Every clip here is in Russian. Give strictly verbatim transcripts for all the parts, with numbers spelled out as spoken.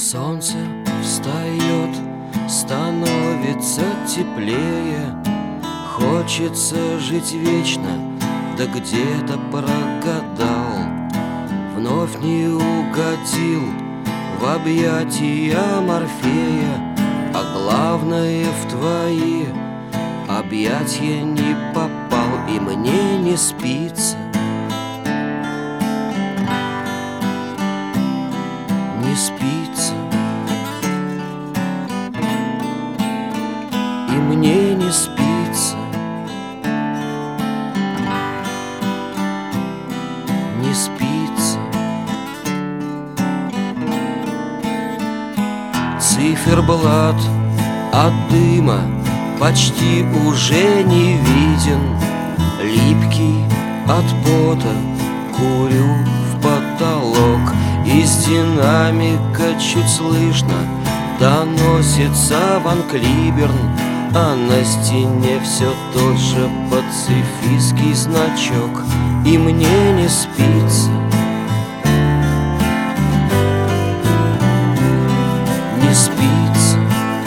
Солнце встает, становится теплее. Хочется жить вечно, да где-то прогадал. Вновь не угодил в объятия Морфея, а главное, в твои объятия не попал, и мне не спится. Не спится, и мне не спится. Не спится. Циферблат от дыма почти уже не виден. Липкий от пота курю в потолок. Из динамика чуть слышно доносится Ван Клиберн, а на стене все тот же пацифистский значок. И мне не спится. Не спится.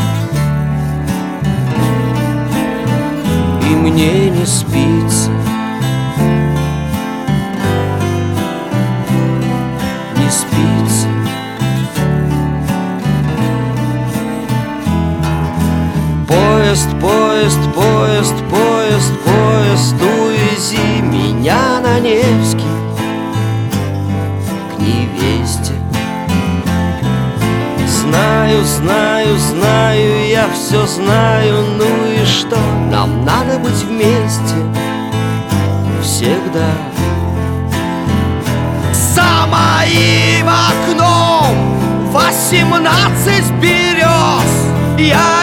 И мне не спится. Не спится. Поезд, поезд, поезд, поезд, поезд, увези меня на Невский к невесте. Знаю, знаю, знаю, я все знаю, ну и что? Нам надо быть вместе всегда. За моим окном восемнадцать берез. Я